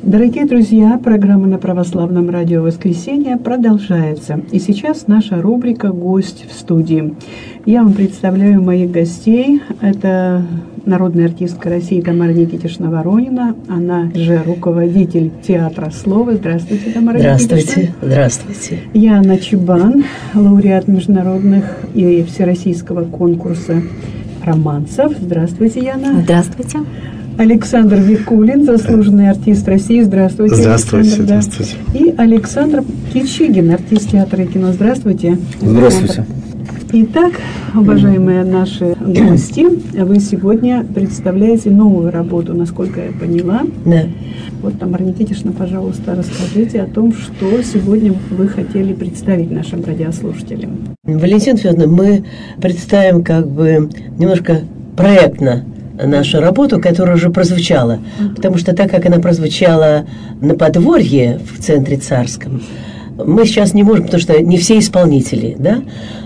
Дорогие друзья, программа на Православном радио «Воскресенье» продолжается. И сейчас наша рубрика «Гость в студии». Я вам представляю моих гостей. Это народная артистка России Тамара Никитична Воронина. Она же руководитель театра слова. Здравствуйте, Тамара Никитична. Здравствуйте. Здравствуйте. Я Анна Чебан, лауреат международных и всероссийского конкурса романсов. Здравствуйте, Яна. Здравствуйте. Александр Викулин, заслуженный артист России. Здравствуйте. Здравствуйте. Александр, да. Здравствуйте. И Александр Кичигин, артист театра и кино. Здравствуйте. Здравствуйте. Итак, уважаемые наши гости, вы сегодня представляете новую работу, насколько я поняла. Да. Вот, Тамара Никитична, пожалуйста, расскажите о том, что сегодня вы хотели представить нашим радиослушателям. Валентина Федоровна, мы представим немножко проектно нашу работу, которая уже прозвучала. Потому что так как она прозвучала на подворье в центре Царском, мы сейчас не можем, потому что не все исполнители, да?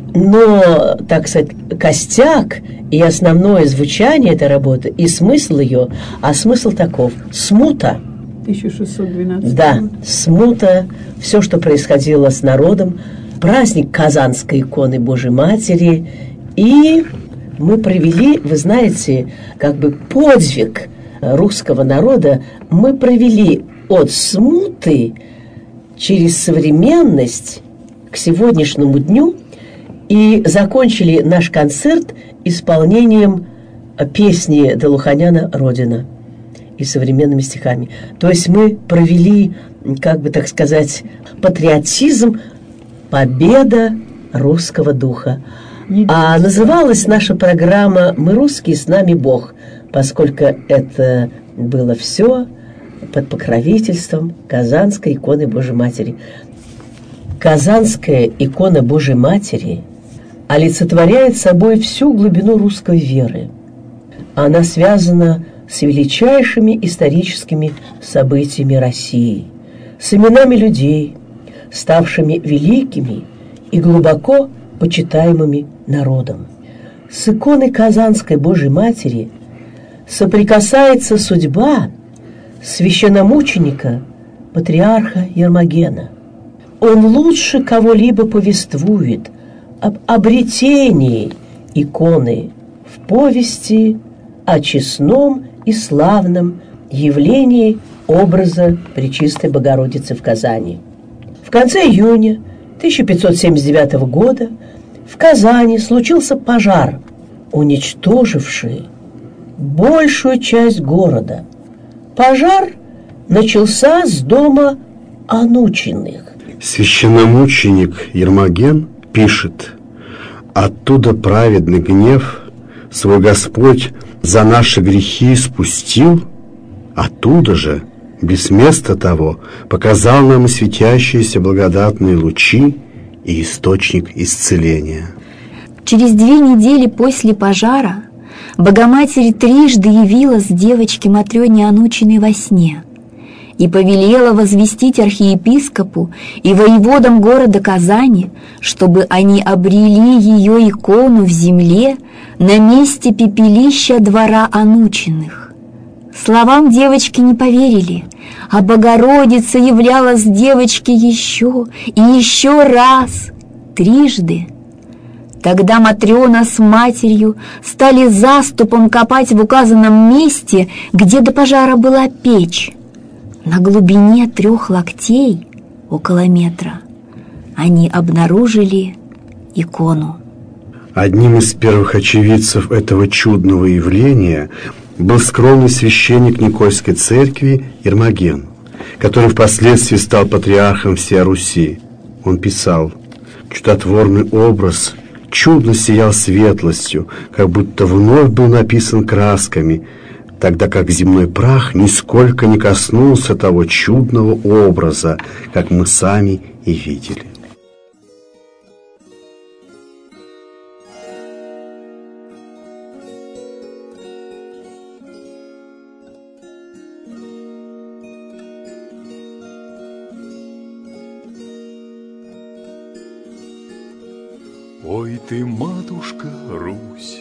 Но, так сказать, костяк и основное звучание этой работы, и смысл ее, а смысл таков: смута. 1612 Да, год. смута, все, что происходило с народом, праздник Казанской иконы Божией Матери, и мы провели, вы знаете, подвиг русского народа, мы провели от смуты через современность к сегодняшнему дню и закончили наш концерт исполнением песни Долуханяна «Родина» и современными стихами. То есть мы провели, так сказать, патриотизм, победа русского духа. А называлась наша программа «Мы русские, с нами Бог», поскольку это было все под покровительством Казанской иконы Божией Матери. Казанская икона Божией Матери олицетворяет собой всю глубину русской веры. Она связана с величайшими историческими событиями России, с именами людей, ставшими великими и глубоко почитаемыми народом. С иконой Казанской Божией Матери соприкасается судьба священномученика патриарха Ермогена. Он лучше кого-либо повествует об обретении иконы в повести о честном и славном явлении образа Пречистой Богородицы в Казани. В конце июня 1579 года в Казани случился пожар, уничтоживший большую часть города. Пожар начался с дома Анучиных. Священномученик Ермоген пишет: «Оттуда праведный гнев свой Господь за наши грехи спустил, оттуда же, без места того, показал нам и светящиеся благодатные лучи и источник исцеления». Через 2 недели после пожара Богоматерь трижды явилась девочке Матрёне Анучиной во сне и повелела возвестить архиепископу и воеводам города Казани, чтобы они обрели ее икону в земле на месте пепелища двора Анучиных. Словам девочки не поверили, а Богородица являлась девочке еще и еще раз, трижды. Тогда Матрёна с матерью стали заступом копать в указанном месте, где до пожара была печь. На глубине 3 локтей, около метра, они обнаружили икону. Одним из первых очевидцев этого чудного явления был скромный священник Никольской церкви Ермоген, который впоследствии стал патриархом всей Руси. Он писал: «Чудотворный образ чудно сиял светлостью, как будто вновь был написан красками, тогда как земной прах нисколько не коснулся того чудного образа, как мы сами и видели». Ой ты, матушка Русь,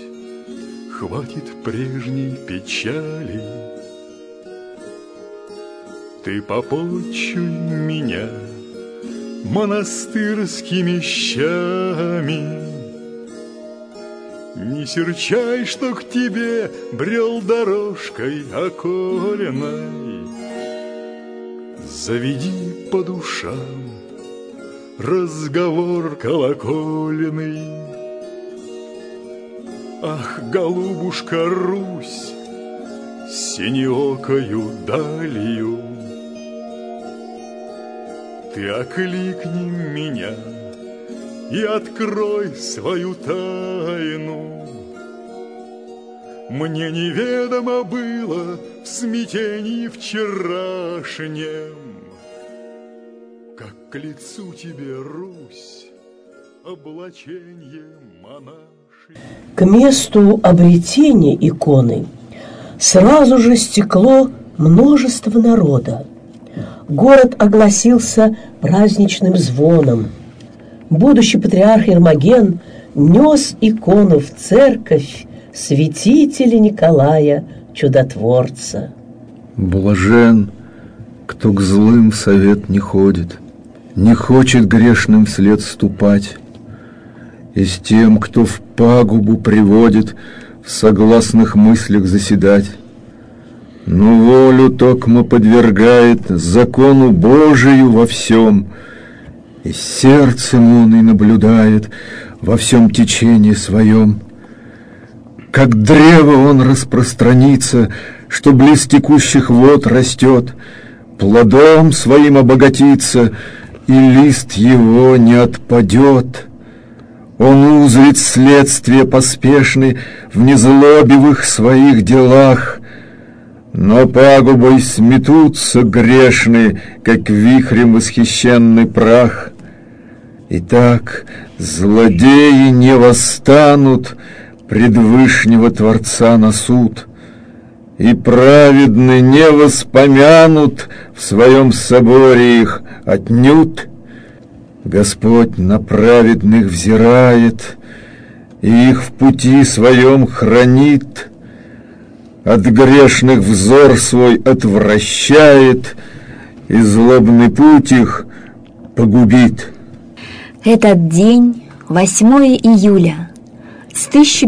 хватит прежней печали. ты попотчуй меня монастырскими щами. Не серчай, что к тебе брел дорожкой околенной. Заведи по душам разговор колокольный. Ах, голубушка Русь, синеокою далью, ты окликни меня и открой свою тайну. Мне неведомо было в смятении вчерашнем, как к лицу тебе, Русь, облаченье монаши. К месту обретения иконы сразу же стекло множество народа. Город огласился праздничным звоном. Будущий патриарх Ермоген нес икону в церковь святителя Николая Чудотворца. Блажен, кто к злым в совет не ходит, не хочет грешным вслед ступать, и с тем, кто в пагубу приводит в согласных мыслях заседать, но волю токмо подвергает закону Божию во всем, и сердцем он и наблюдает во всем течении своем. Как древо он распространится, что близ текущих вод растет, плодом своим обогатится, и лист его не отпадет. Он узрит следствие поспешный в незлобивых своих делах, но пагубой сметутся грешны, как вихрем восхищенный прах. Итак, злодеи не восстанут пред Вышнего Творца на суд, и праведны не воспомянут в своем соборе их отнюдь. Господь на праведных взирает, и их в пути своем хранит, от грешных взор свой отвращает, и злобный путь их погубит. Этот день, 8 июля, с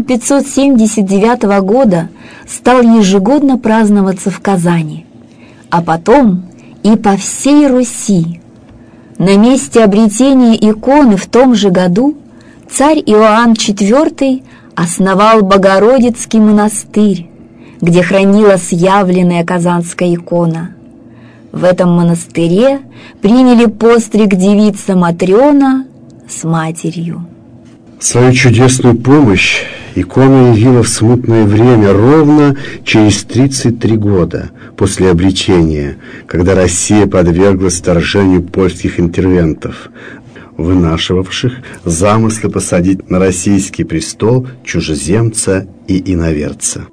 1579 года стал ежегодно праздноваться в Казани, а потом и по всей Руси. На месте обретения иконы в том же году царь Иоанн IV основал Богородицкий монастырь, где хранилась явленная казанская икона. В этом монастыре приняли постриг девица Матрена с матерью. Свою чудесную помощь икона явила в смутное время, ровно через 33 года после обречения, когда Россия подверглась вторжению польских интервентов, вынашивавших замыслы посадить на российский престол чужеземца и иноверца.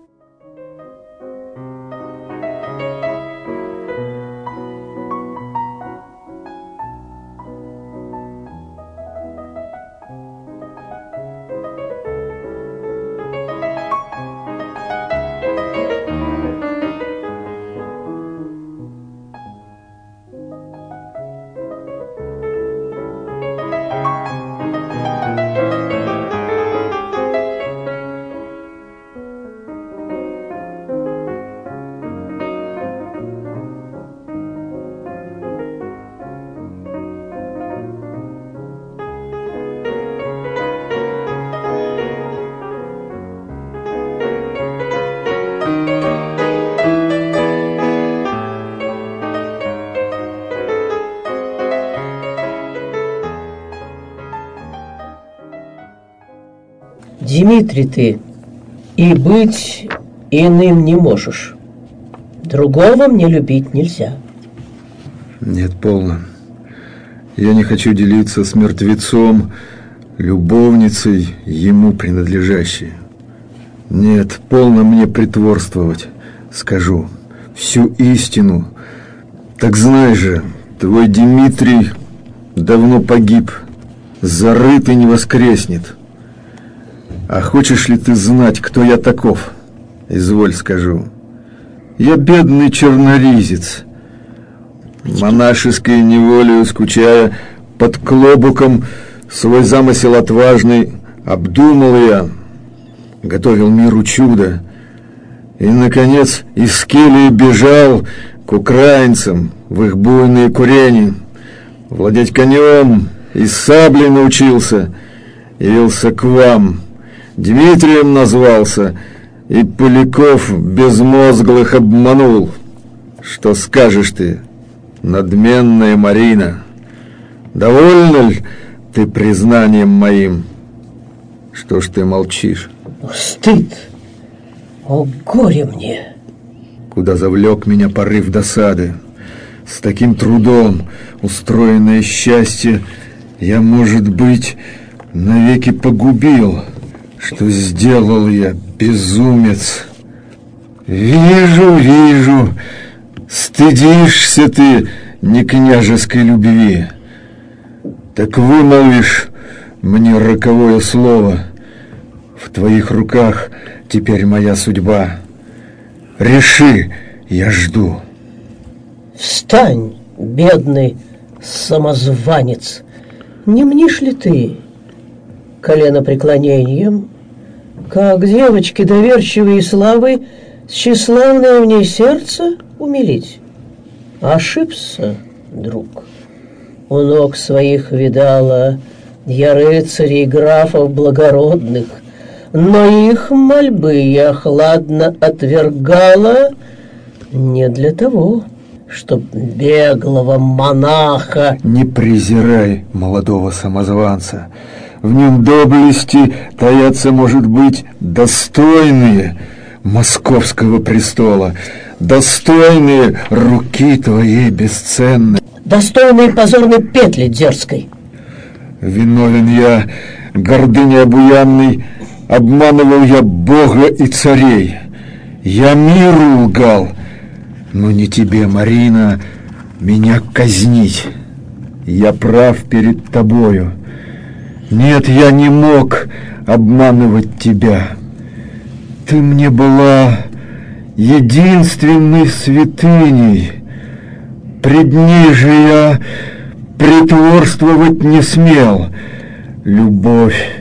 Дмитрий ты, и быть иным не можешь. Другого мне любить нельзя. Нет, полно. Я не хочу делиться с мертвецом, любовницей ему принадлежащей. Нет, полно мне притворствовать. Скажу всю истину. Так знай же, твой Дмитрий давно погиб, зарыт и не воскреснет. А хочешь ли ты знать, кто я таков? Изволь, скажу. Я бедный черноризец. Монашеской неволею скучая, под клобуком свой замысел отважный обдумал я, готовил миру чудо. И, наконец, из келии бежал к украинцам в их буйные курени. Владеть конем и саблей научился, явился к вам, Дмитрием назвался, и Поляков безмозглых обманул. Что скажешь ты, надменная Марина? Довольна ли ты признанием моим? Что ж ты молчишь? Стыд! О, горе мне! Куда завлек меня порыв досады. С таким трудом устроенное счастье я, может быть, навеки погубил. Что сделал я, безумец? Вижу, стыдишься ты не княжеской любви. Так вымолвишь мне роковое слово. В твоих руках теперь моя судьба. Реши, я жду. Встань, бедный самозванец. Не мнишь ли ты коленопреклонением, как девочки доверчивые и славы, тщеславное в ней сердце умилить? Ошибся, друг. У ног своих видала я рыцарей и графов благородных, но их мольбы я хладно отвергала не для того, чтоб беглого монаха... Не презирай молодого самозванца. В нем доблести таятся, может быть, достойные московского престола, достойные руки твоей бесценной, достойные позорной петли дерзкой. Виновен я, гордыней обуянный, обманывал я Бога и царей. Я миру лгал, но не тебе, Марина, меня казнить. Я прав перед тобою. Нет, я не мог обманывать тебя. Ты мне была единственной святыней. Пред ней же я притворствовать не смел. Любовь,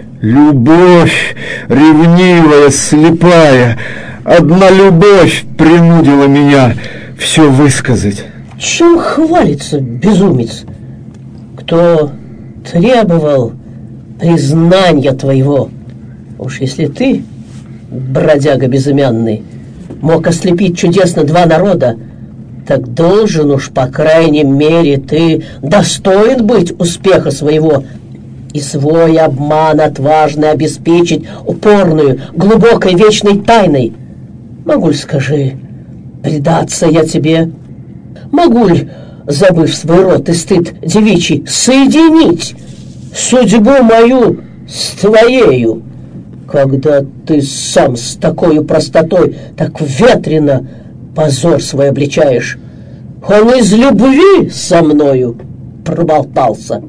ревнивая, слепая, одна любовь принудила меня все высказать. Чем хвалится безумец? Кто требовал признания твоего? Уж если ты, бродяга безымянный, мог ослепить чудесно два народа, так должен уж, по крайней мере, ты достоин быть успеха своего и свой обман отважно обеспечить упорную, глубокой, вечной тайной. Могу ли, скажи, предаться я тебе? Могу ли, забыв свой род и стыд девичий, соединить судьбу мою с твоею, когда ты сам с такой простотой так ветрено позор свой обличаешь? Он из любви со мною проболтался.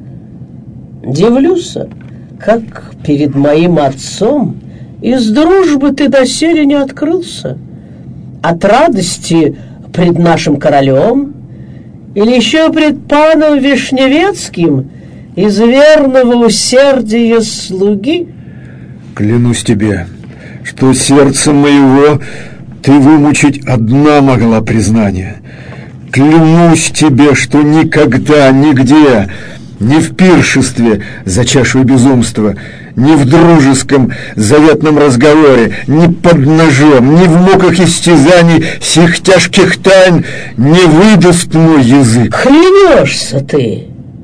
Дивлюся, как перед моим отцом из дружбы ты доселе не открылся. От радости пред нашим королем или еще пред паном Вишневецким из верного усердия слуги? Клянусь тебе, что сердце моего ты вымучить одна могла признание. Клянусь тебе, что никогда, нигде, ни в пиршестве за чашей безумства, ни в дружеском заветном разговоре, ни под ножом, ни в муках истязаний сих тяжких тайн не выдаст мой язык. Клянешься ты?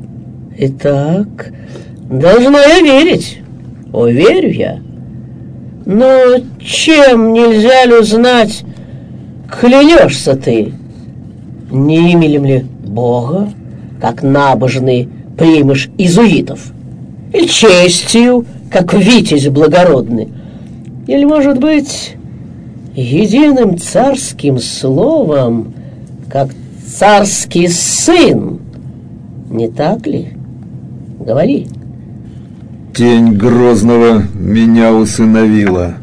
Итак, должна я верить. О, верю я. Но чем нельзя ли узнать, клянешься ты? Не именем ли Бога, как набожный примешь иезуитов? Или честью, как витязь благородный? Или, может быть, единым царским словом, как царский сын? Не так ли? Говори. Тень Грозного меня усыновила,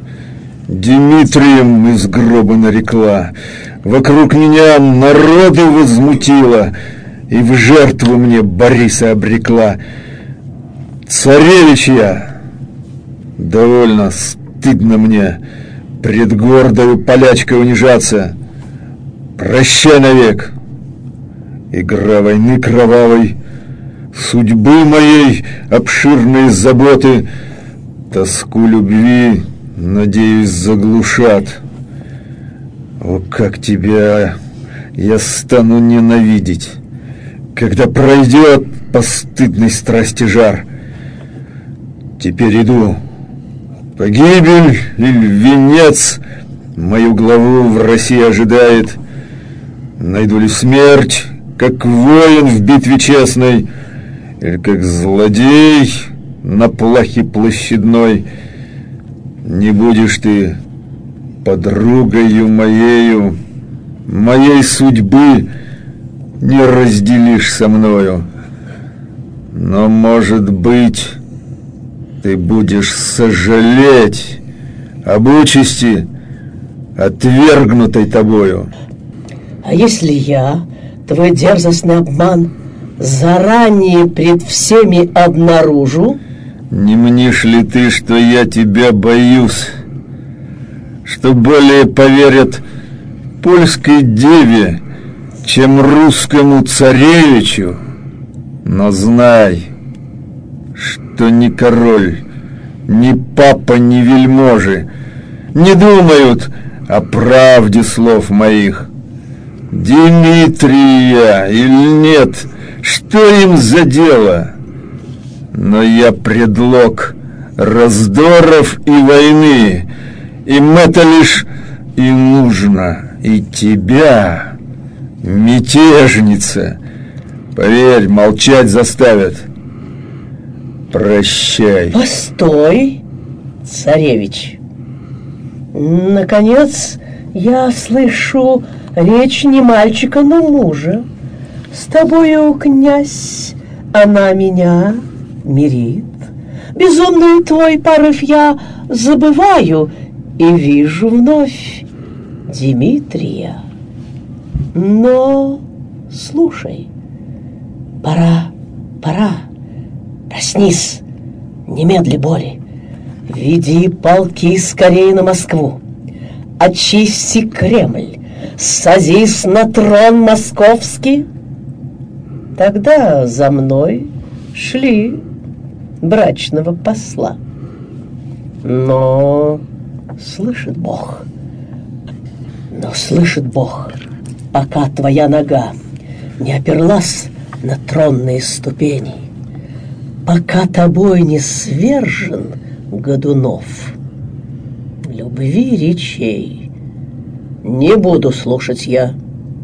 Дмитрием из гроба нарекла, вокруг меня народы возмутила. и в жертву мне Бориса обрекла. Царевич я! Довольно стыдно мне пред гордою полячкой унижаться. Прощай навек! Игра войны кровавой, судьбы моей обширные заботы, тоску любви, надеюсь, заглушат. О, как тебя я стану ненавидеть, когда пройдет постыдной страсти жар. Теперь иду. Погибель или венец мою главу в России ожидает. Найду ли смерть, как воин в битве честной, или как злодей на плахе площадной? Не будешь ты подругою моею, моей судьбы не разделишь со мною. Но, может быть, ты будешь сожалеть об участи, отвергнутой тобою. А если я твой дерзостный обман заранее пред всеми обнаружу? Не мнишь ли ты, что я тебя боюсь, что более поверят польской деве, чем русскому царевичу? Но знай, что ни король, ни папа, ни вельможи не думают о правде слов моих. Дмитрия или нет, что им за дело? Но я предлог раздоров и войны, им это лишь и нужно. И тебя, мятежница, поверь, молчать заставят. Прощай. Постой, царевич. Наконец, я слышу речь не мальчика, но мужа. С тобою, князь, она меня мирит. Безумный твой порыв я забываю и вижу вновь Дмитрия. Но слушай, пора, проснись, немедли боли. Веди полки скорее на Москву, очисти Кремль, садись на трон московский. Тогда за мной шли брачного посла. Но слышит Бог, пока твоя нога не оперлась на тронные ступени, пока тобой не свержен Годунов, любви речей не буду слушать я.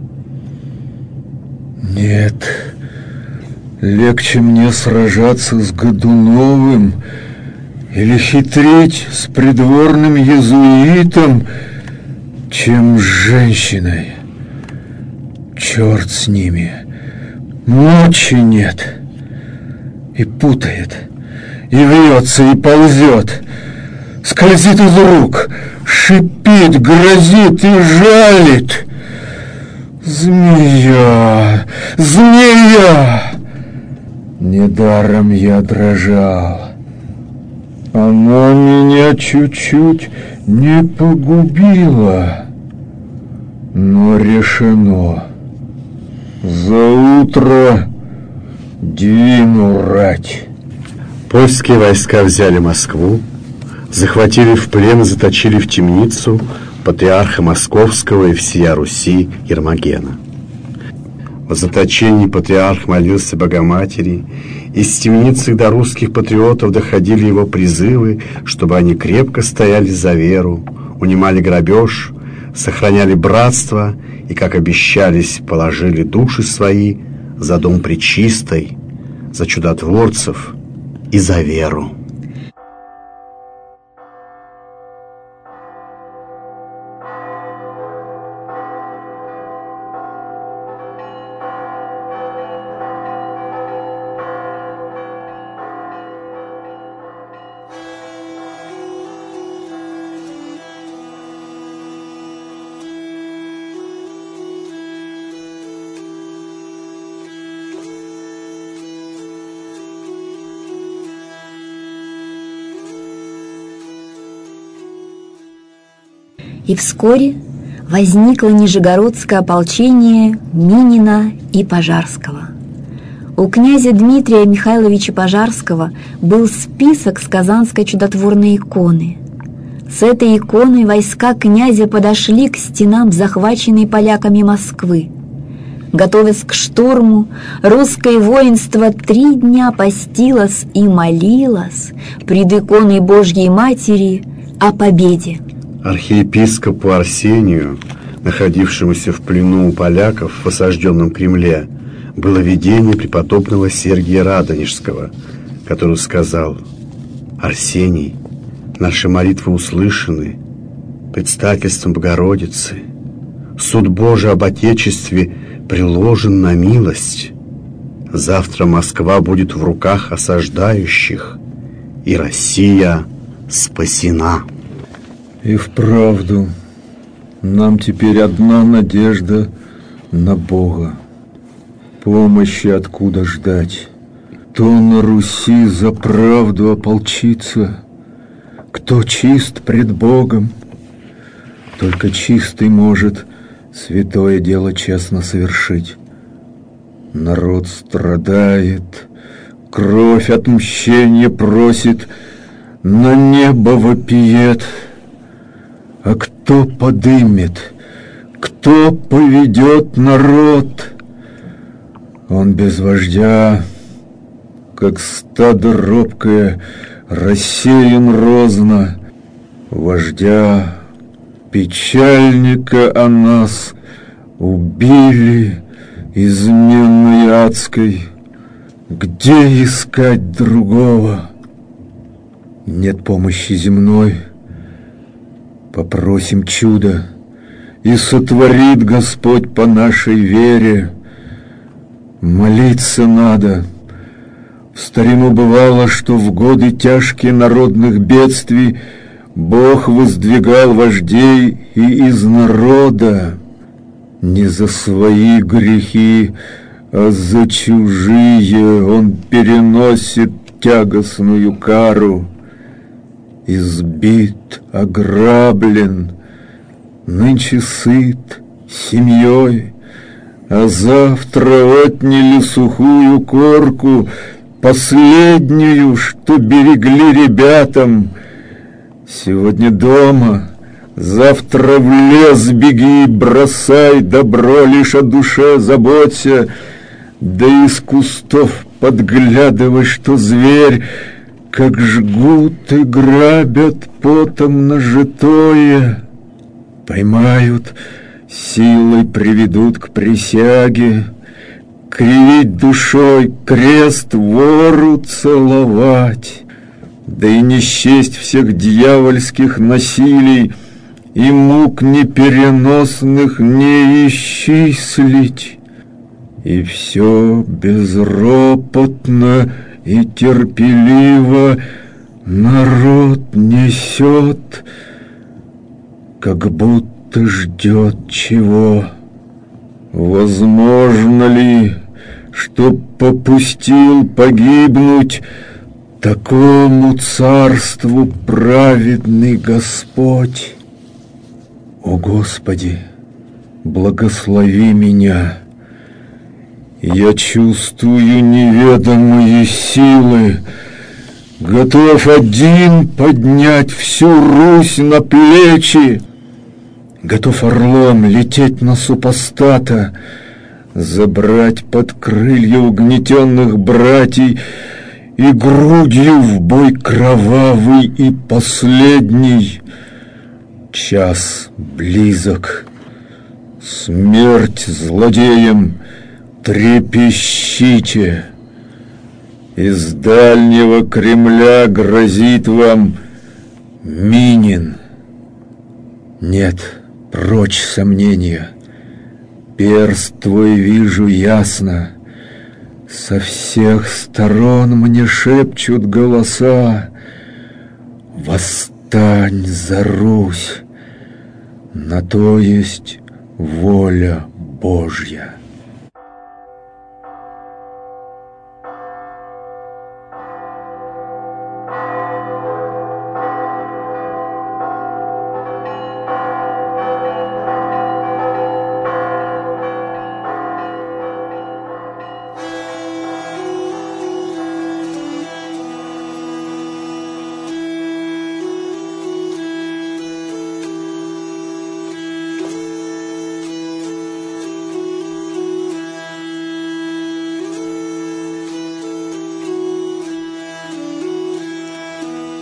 Нет, легче мне сражаться с Годуновым или хитрить с придворным иезуитом, чем с женщиной. Черт с ними, мочи нет. И путает, и вьется, и ползет, скользит из рук, шипит, грозит и жалит. Змея, змея! Недаром я дрожал. Она меня чуть-чуть не погубила, но решено. За утро двину рать. Польские войска взяли Москву, захватили в плен и заточили в темницу патриарха Московского и всея Руси Ермогена. В заточении патриарх молился Богоматери, из темницы до русских патриотов доходили его призывы, чтобы они крепко стояли за веру, унимали грабеж, сохраняли братство и, как обещались, положили души свои за дом Пречистой, за чудотворцев и за веру. И вскоре возникло нижегородское ополчение Минина и Пожарского. У князя Дмитрия Михайловича Пожарского был список с Казанской чудотворной иконы. С этой иконой войска князя подошли к стенам захваченной поляками Москвы. Готовясь к штурму, русское воинство 3 дня постилось и молилось пред иконой Божьей Матери о победе. Архиепископу Арсению, находившемуся в плену у поляков в осажденном Кремле, было видение преподобного Сергия Радонежского, который сказал: «Арсений, наши молитвы услышаны предстательством Богородицы. Суд Божий об Отечестве приложен на милость. Завтра Москва будет в руках осаждающих, и Россия спасена». И вправду, нам теперь одна надежда на Бога. Помощи откуда ждать? Кто на Руси за правду ополчится? Кто чист пред Богом? Только чистый может святое дело честно совершить. Народ страдает, кровь отмщения просит, на небо вопиет. А кто подымет, кто поведет народ? Он без вождя, как стадо робкое, рассеян розно. Вождя, печальника о нас убили изменой адской. Где искать другого? Нет помощи земной. Попросим чуда, и сотворит Господь по нашей вере. Молиться надо. В старину бывало, что в годы тяжкие народных бедствий Бог воздвигал вождей и из народа. Не за свои грехи, а за чужие Он переносит тягостную кару. Избит, ограблен, нынче сыт семьей, а завтра отняли сухую корку, последнюю, что берегли ребятам. Сегодня дома, завтра в лес беги, бросай добро, лишь о душе заботься, да из кустов подглядывай, что зверь, как жгут и грабят потом нажитое. Поймают, силой приведут к присяге, кривить душой, крест вору целовать. Да и не счесть всех дьявольских насилий и мук непереносных не исчислить. И все безропотно и терпеливо народ несет, как будто ждет чего. Возможно ли, чтоб попустил погибнуть такому царству праведный Господь? О Господи, благослови меня. Я чувствую неведомые силы, готов один поднять всю Русь на плечи, готов орлом лететь на супостата, забрать под крылья угнетенных братьев и грудью в бой кровавый и последний. Час близок, смерть злодеям, трепещите. Из дальнего Кремля грозит вам Минин. Нет, прочь сомнения. Перст твой вижу ясно. Со всех сторон мне шепчут голоса: восстань за Русь, на то есть воля Божья.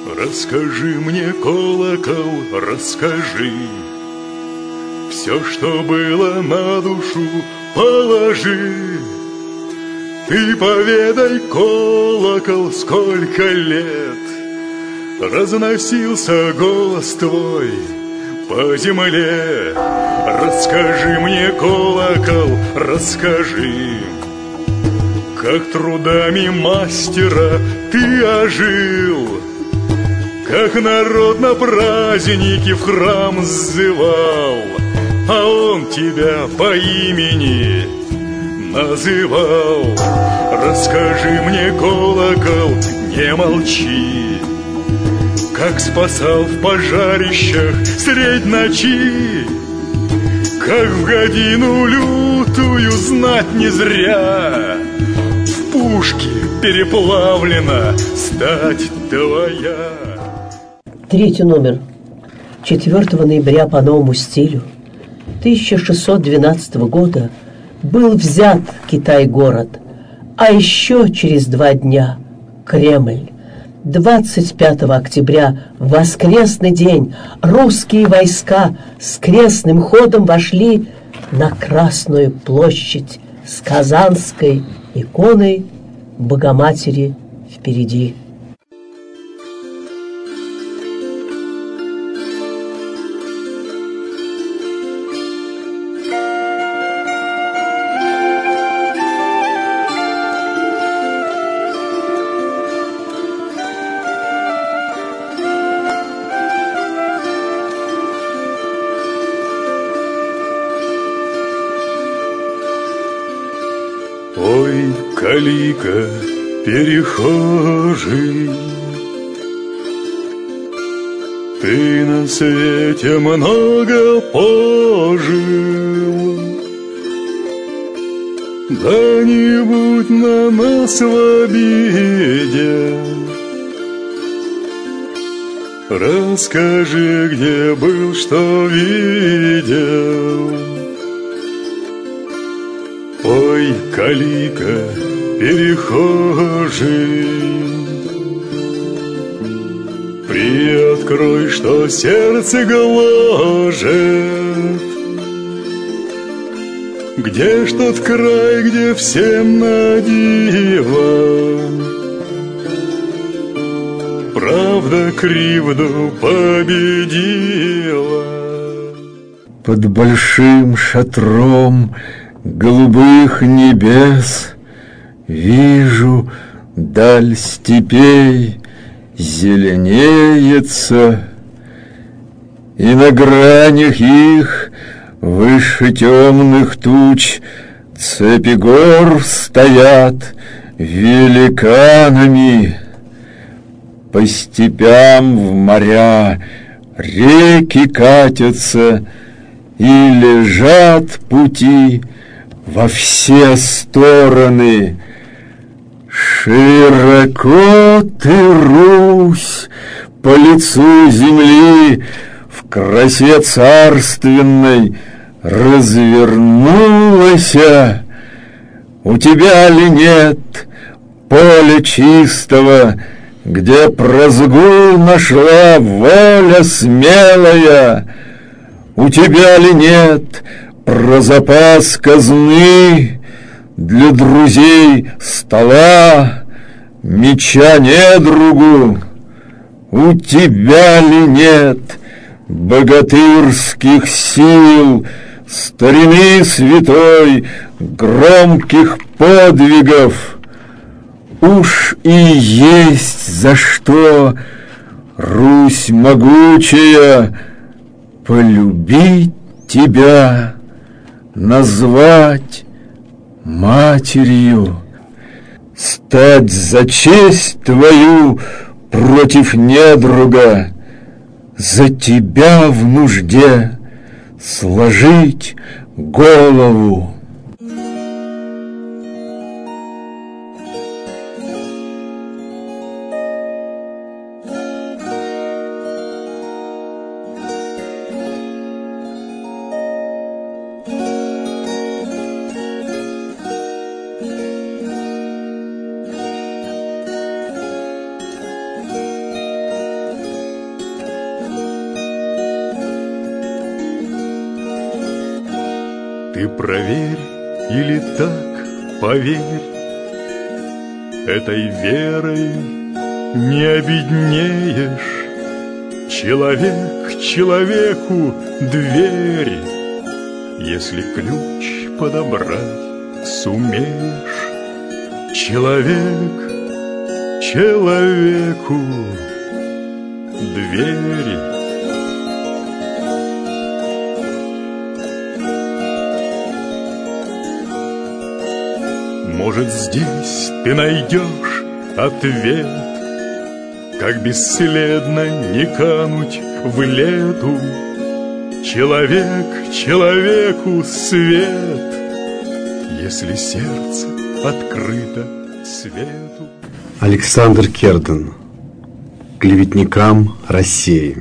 Расскажи мне, колокол, расскажи. Все, что было на душу, положи. Ты поведай, колокол, сколько лет разносился голос твой по земле. Расскажи мне, колокол, расскажи, как трудами мастера ты ожил, как народ на праздники в храм сзывал, а он тебя по имени называл. Расскажи мне, колокол, не молчи, как спасал в пожарищах средь ночи, как в годину лютую знать не зря в пушке переплавлена стать твоя. Третий номер. 4 ноября по новому стилю 1612 года был взят Китай-город, а еще через 2 дня Кремль. 25 октября, в воскресный день, русские войска с крестным ходом вошли на Красную площадь с Казанской иконой Богоматери впереди. Ой, калика, перехожий, ты на свете много пожил, да не будь на нас в обиде. Расскажи, где был, что видел. Ой, калика, перехожий, приоткрой, что сердце гложет. Где ж тот край, где всем на диво правда кривду победила? Под большим шатром голубых небес вижу, даль степей зеленеется, и на гранях их выше темных туч цепи гор стоят великанами. По степям в моря реки катятся, и лежат пути во все стороны. Широко ты, Русь, по лицу земли в красе царственной развернулась. У тебя ли нет поля чистого, где прозгул нашла воля смелая? У тебя ли нет про запас казны, для друзей стола, меча недругу? У тебя ли нет богатырских сил, старины святой, громких подвигов? Уж и есть за что, Русь могучая, полюбить тебя, назвать матерью, стать за честь твою против недруга, за тебя в нужде сложить голову. Ты проверь или так поверь, этой верой не обеднеешь. Человек человеку дверь, если ключ подобрать сумеешь. Человек человеку дверь. Может, здесь ты найдешь ответ, как бесследно не кануть в лету. Человек человеку свет, если сердце открыто свету. Александр Керден. Клеветникам России.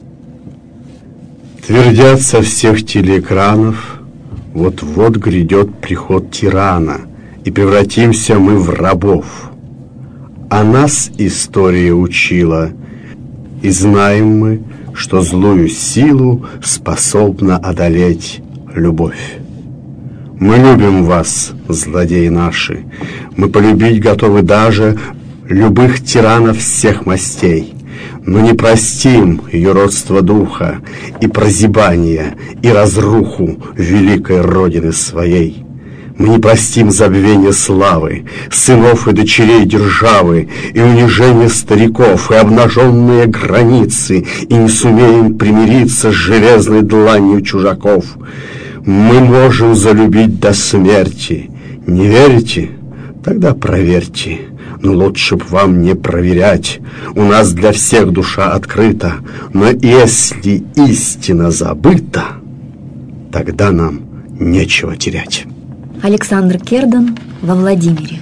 Твердят со всех телеэкранов: вот-вот грядет приход тирана, и превратимся мы в рабов. А нас история учила, и знаем мы, что злую силу способна одолеть любовь. Мы любим вас, злодеи наши, мы полюбить готовы даже любых тиранов всех мастей, но не простим юродство духа и прозябание, и разруху великой Родины своей. Мы не простим забвения славы, сынов и дочерей державы, и унижение стариков, и обнаженные границы, и не сумеем примириться с железной дланью чужаков. Мы можем залюбить до смерти. Не верите? Тогда проверьте. Но лучше б вам не проверять. У нас для всех душа открыта. Но если истина забыта, тогда нам нечего терять. Александр Керден во Владимире.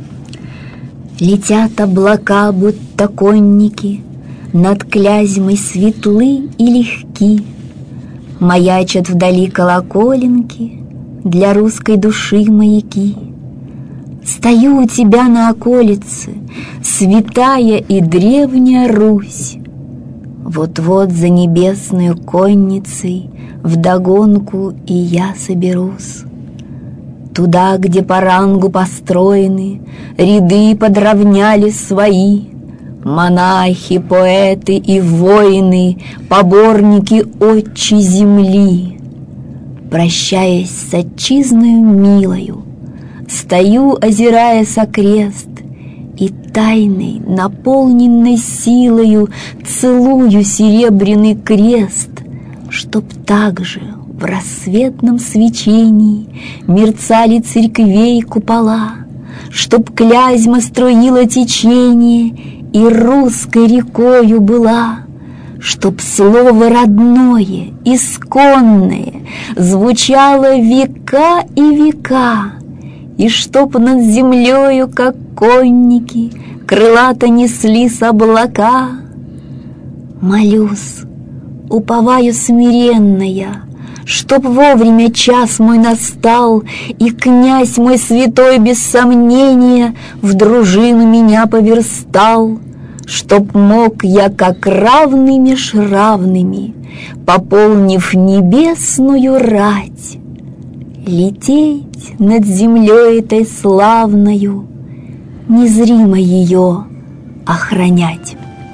Летят облака, будто конники, над Клязьмой светлы и легки. Маячат вдали колоколенки, для русской души маяки. Стою у тебя на околице, святая и древняя Русь. Вот-вот за небесной конницей вдогонку и я соберусь. Туда, где по рангу построены ряды подровняли свои монахи, поэты и воины, поборники отчей земли. Прощаясь с отчизною милою, стою, озираясь окрест, и тайной, наполненной силою, целую серебряный крест, чтоб также в рассветном свечении мерцали церквей купола, чтоб Клязьма струила течение и русской рекою была, чтоб слово родное, исконное звучало века и века, и чтоб над землею, как конники, крылато неслись облака. Молюсь, уповаю смиренная, чтоб вовремя час мой настал, и князь мой святой без сомнения в дружину меня поверстал, чтоб мог я, как равный меж равными, пополнив небесную рать, лететь над землей этой славною, незримо ее охранять.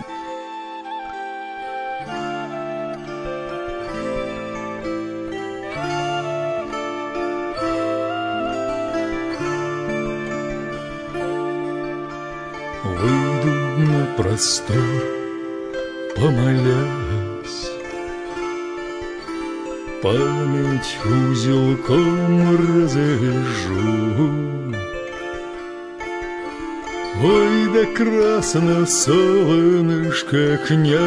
Выйду на простор, помолясь, память узелком развяжу. Ой, да красно солнышко, князь,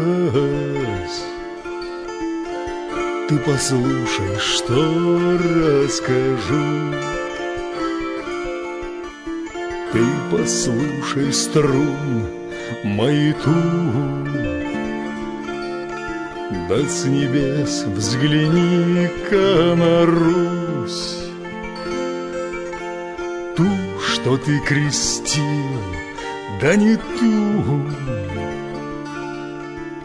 ты послушай, что расскажу. Ты послушай струн маяту, да с небес взгляни-ка на Русь. Ту, что ты крестил, да не ту,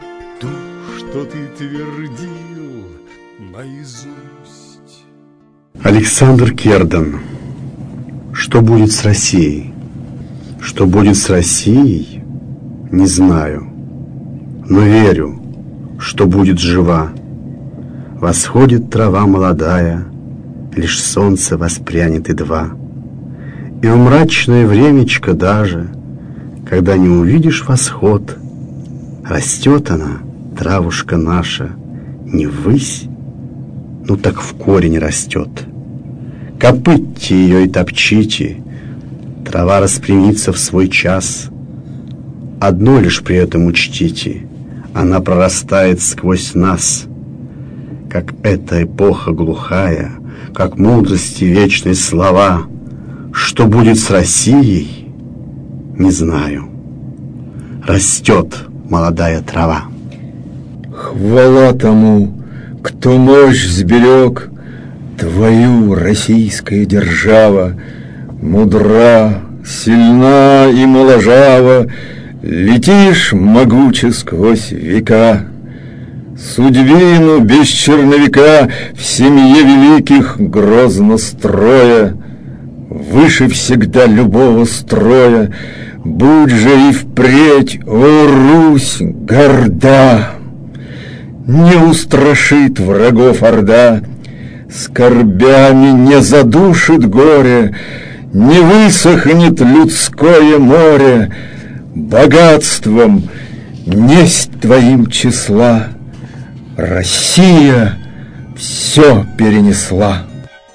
ту, что ты твердил наизусть. Александр Керден. Что будет с Россией? Что будет с Россией, не знаю, но верю, что будет жива. Восходит трава молодая, лишь солнце воспрянет едва. И в мрачное времечко даже, когда не увидишь восход, растет она, травушка наша, не ввысь, ну так в корень растет. Копытьте ее и топчите, трава распрямится в свой час. Одно лишь при этом учтите, она прорастает сквозь нас. Как эта эпоха глухая, как мудрости вечные слова. Что будет с Россией, не знаю. Растет молодая трава. Хвала тому, кто мощь сберег, твою, российская держава, мудра, сильна и моложава, летишь могуче сквозь века. Судьбину без черновика в семье великих грозно строя, выше всегда любого строя, будь же и впредь, о Русь, горда! Не устрашит врагов орда, скорбями не задушит горе, не высохнет людское море, богатством несть твоим числа. Россия все перенесла.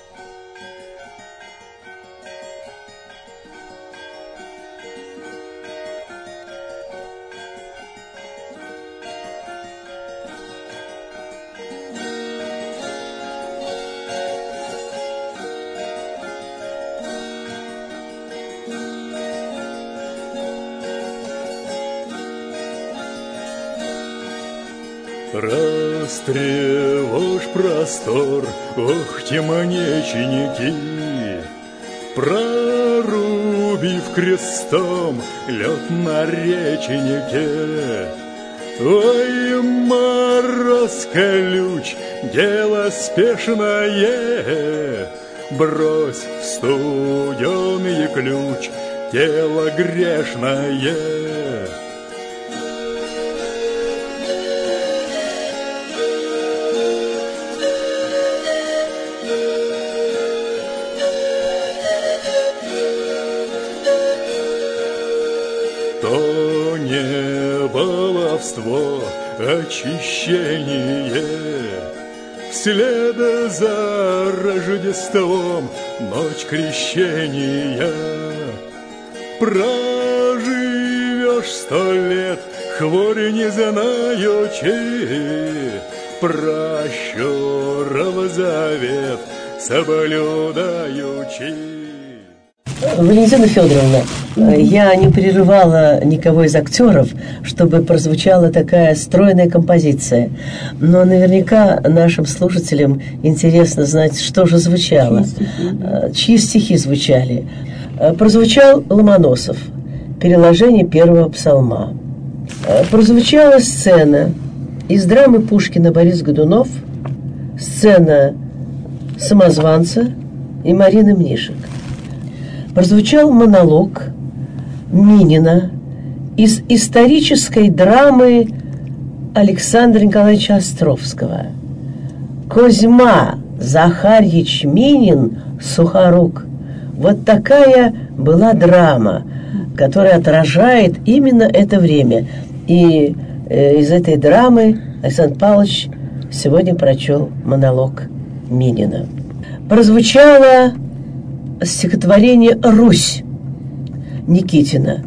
Растревожь простор, ох, темнеченики, прорубив крестом лед на реченике. Ой, мороз колюч, дело спешное, брось в студеный ключ тело грешное. То не баловство, очищение, вслед за Рождеством ночь крещения. Проживешь 100 лет, хворь не знаючи, пращуров завет соблюдаючи. Валентина Федоровна, я не прерывала никого из актеров, чтобы прозвучала такая стройная композиция. Но наверняка нашим слушателям интересно знать, что же звучало. Чьи стихи звучали. Прозвучал Ломоносов, переложение первого псалма. Прозвучала сцена из драмы Пушкина «Борис Годунов», сцена «Самозванца» и Марины Мнишек. Прозвучал монолог Минина из исторической драмы Александра Николаевича Островского. Козьма Захарьич Минин «Сухорук». Вот такая была драма, которая отражает именно это время. И из этой драмы Александр Павлович сегодня прочел монолог Минина. Прозвучало стихотворение «Русь» Никитина.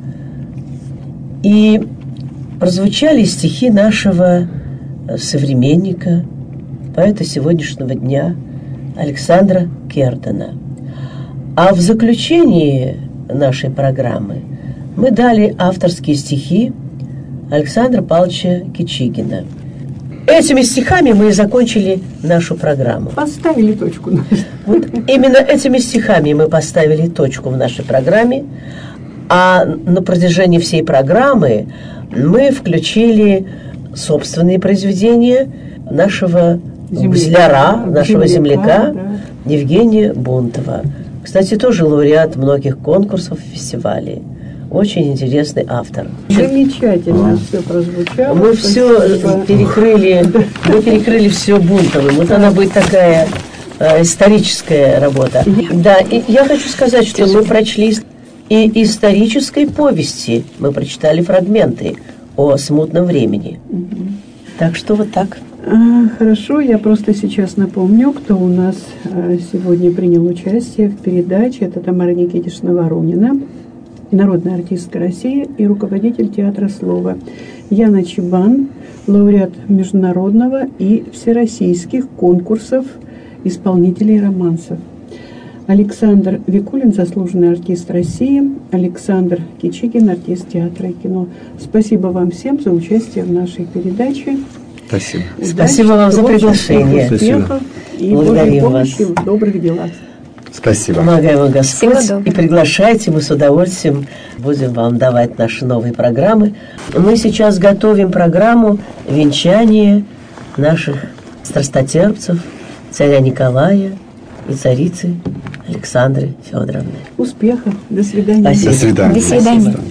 И прозвучали стихи нашего современника, поэта сегодняшнего дня Александра Кердена. А в заключении нашей программы мы дали авторские стихи Александра Павловича Кичигина. Этими стихами мы и закончили нашу программу. Поставили точку. Вот именно этими стихами мы поставили точку в нашей программе, а на протяжении всей программы мы включили собственные произведения нашего гузляра, нашего земляка, Евгения Бунтова. Кстати, тоже лауреат многих конкурсов, фестивалей. Очень интересный автор. Замечательно все прозвучало. Мы все перекрыли все Бунтовым. Вот она будет такая историческая работа. Да, и я хочу сказать, что мы прочли и исторической повести. Мы прочитали фрагменты о смутном времени. Так что вот так. Хорошо, я просто сейчас напомню, кто у нас сегодня принял участие в передаче. Это Тамара Никитична Воронина, народная артистка России и руководитель театра «Слово». Яна Чебан, лауреат международного и всероссийских конкурсов исполнителей романсов. Александр Викулин, заслуженный артист России. Александр Кичигин, артист театра и кино. Спасибо вам всем за участие в нашей передаче. Спасибо. Удачи, Спасибо вам за приглашение. Успехов и Божьей помощи в добрых делах. Спасибо. Помогай вам Господь. И приглашайте, мы с удовольствием будем вам давать наши новые программы. Мы сейчас готовим программу венчания наших страстотерпцев, царя Николая и царицы Александры Федоровны. Успехов. До свидания. Спасибо. До свидания. До свидания.